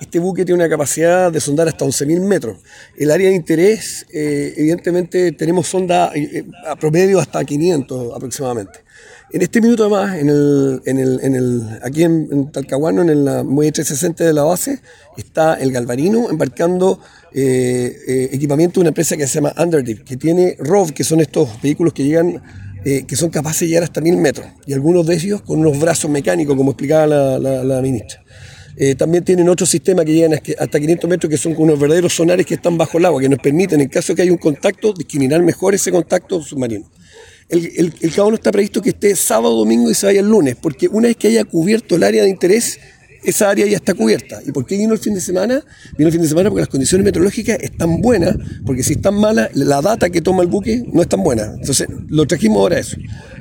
Este buque tiene una capacidad de sondar hasta 11.000 metros. El área de interés, evidentemente, tenemos sonda a promedio hasta 500 aproximadamente. En este minuto, además, aquí en Talcahuano, en la muelle 360 de la base, está el Galvarino embarcando equipamiento de una empresa que se llama Underdeep, que tiene ROV, que son estos vehículos que llegan, que son capaces de llegar hasta 1.000 metros, y algunos de ellos con unos brazos mecánicos, como explicaba la ministra. También tienen otro sistema que llegan hasta 500 metros, que son unos verdaderos sonares que están bajo el agua, que nos permiten, en caso de que haya un contacto, discriminar mejor ese contacto submarino. El cabono está previsto que esté sábado, domingo y se vaya el lunes, porque una vez que haya cubierto el área de interés, esa área ya está cubierta. ¿Y por qué vino el fin de semana? Vino el fin de semana porque las condiciones meteorológicas están buenas, porque si están malas, la data que toma el buque no es tan buena. Entonces, lo trajimos ahora a eso.